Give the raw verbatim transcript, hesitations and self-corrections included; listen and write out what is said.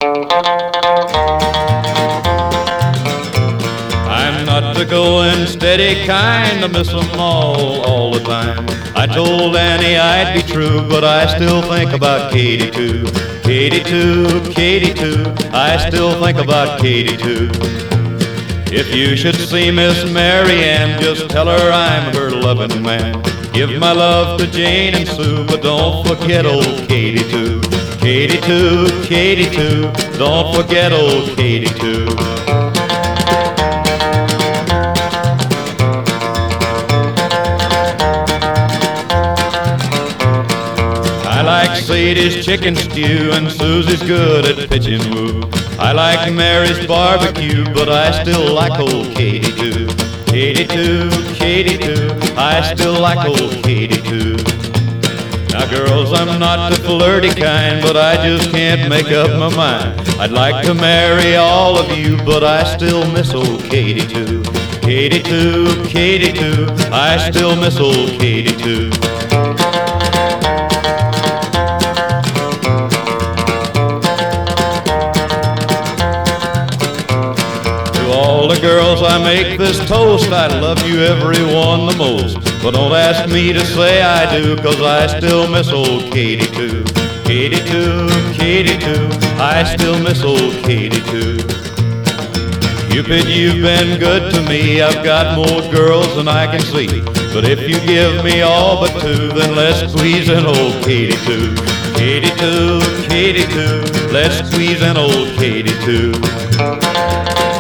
I'm not the going steady kind to miss 'em all, all the time. I told Annie I'd be true, but I still think about Katie too. Katie too, Katie too, I still think about Katie too. If you should see Miss Mary Ann, just tell her I'm her loving man. Give my love to Jane and Sue, but don't forget old Katie too. Katie too, Katie too, don't forget old Katie too. I like Sadie's chicken stew and Susie's good at pitching woo. I like Mary's barbecue, but I still like old Katie too. Katie too, Katie too, I still like old Katie too. Now girls, I'm not the flirty kind, but I just can't make up my mind. I'd like to marry all of you, but I still miss old Katie too. Katie too, Katie too, I still miss old Katie too. All the girls, I make this toast, I love you every one the most. But don't ask me to say I do, 'cause I still miss old Katie too. Katie too, Katie too, I still miss old Katie too. Cupid, you've been good to me, I've got more girls than I can see. But if you give me all but two, then let's squeeze in old Katie too. Katie too, Katie too, let's squeeze in old Katie too.